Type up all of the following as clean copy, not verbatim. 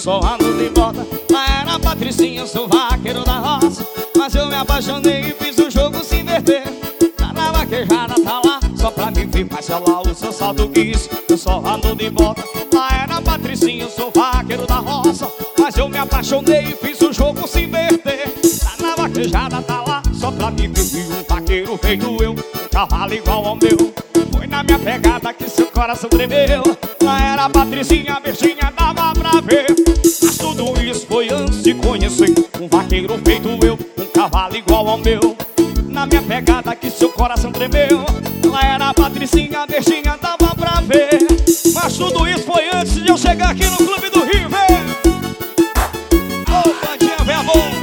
só ando de bota. Lá era a Patricinha, eu sou vaqueiro da roça. Mas eu me apaixonei e fiz o jogo se inverter. Tá na vaquejada, tá lá, só pra me ver parcelar o seu saldo quis. Eu só ando de bota. Lá era a Patricinha, eu sou vaqueiro da roça. Mas eu me apaixonei e fiz o jogo se inverter. Tá na vaquejada, tá lá, só pra me ver um vaqueiro feito eu, um cavalo igual ao meu. Foi na minha pegada que seu coração tremeu. Lá era a Patricinha, a Virgínia dava pra ver. Mas tudo isso foi antes de conhecer um vaqueiro feito eu, um cavalo igual ao meu. Na minha pegada que seu coração tremeu. Lá era a Patricinha, a Virgínia dava pra ver. Mas tudo isso foi antes de eu chegar aqui no Clube do Rio, velho. Ô, bandinha, velho, amor.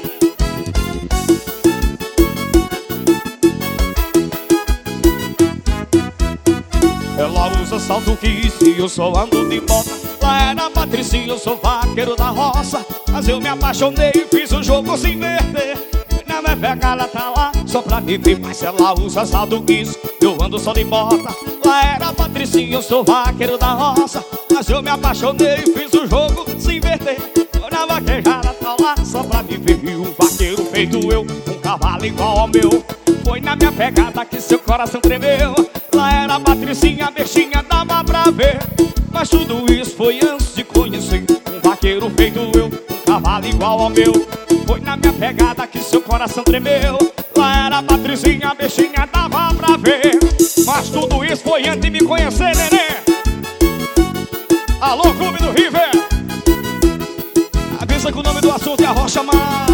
Ela usa salto kiss e eu só ando de bota. Lá era a Patricinha, eu sou vaqueiro da roça. Mas eu me apaixonei e fiz o jogo se inverter. Na minha pegada tá lá, só pra me ver. Mas ela usa salto kiss, eu ando só de bota. Lá era a Patricinha, eu sou vaqueiro da roça. Mas eu me apaixonei e fiz o jogo se inverter. Na vaquejada tá lá, só pra me ver um vaqueiro feito eu, um cavalo igual ao meu. Foi na minha pegada que seu coração tremeu. Lá era a Patricinha, a Virgínia dava pra ver. Mas tudo isso foi antes de conhecer um vaqueiro feito eu, um cavalo igual ao meu. Foi na minha pegada que seu coração tremeu. Lá era a Patricinha, a Virgínia dava pra ver. Mas tudo isso foi antes de me conhecer, neném. Alô, Clube do River. Avisa que o nome do assunto é a Rocha Mar.